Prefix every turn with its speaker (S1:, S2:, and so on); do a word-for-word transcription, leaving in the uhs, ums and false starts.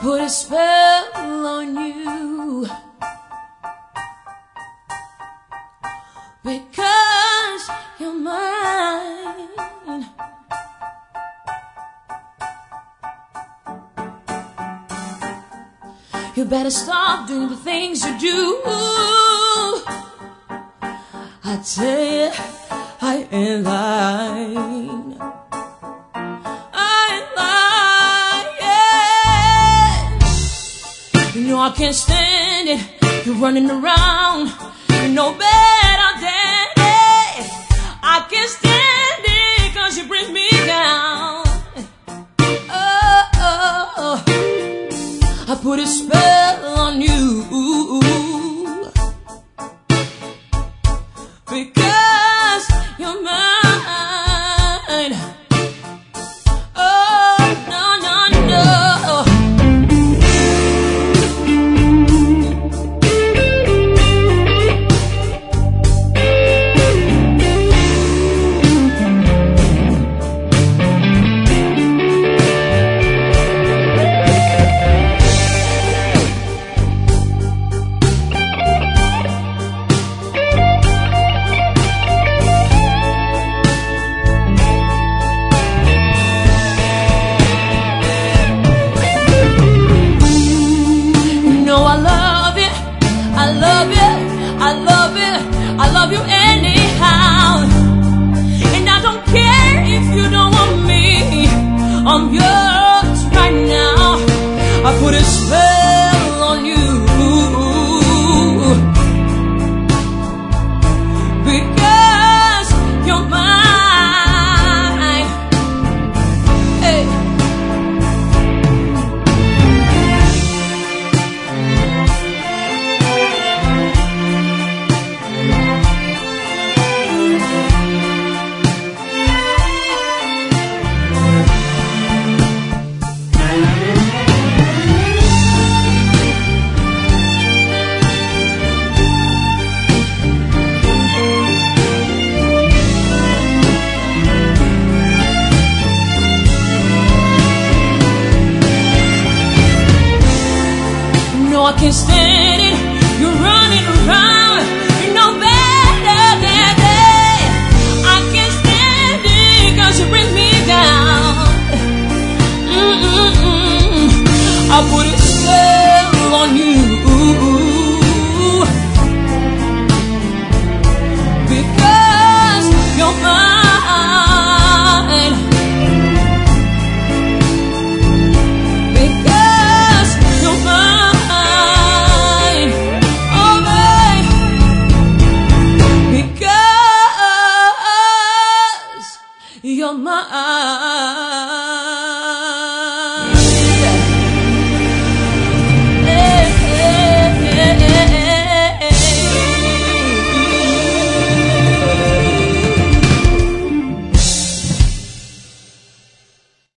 S1: put a spell on you because you're mine. You better stop doing the things you do. I tell you, I ain't lying. You know I can't stand it. You're running around. You know better than it. I can't stand it cause you bring me down. Oh, oh, oh. I put a spell on you because you're mine. Oh, no, no, no. I love it, I love you anyhow. And I don't care if you don't want me, I'm yours right now. I put a spell on you because you're mine. Hey. I can't stand it. You're running around. You know better than that. I can't stand it cause you bring me down. Mm-mm-mm. I put a spell on you because you're mine. Because you're mine. You're mine.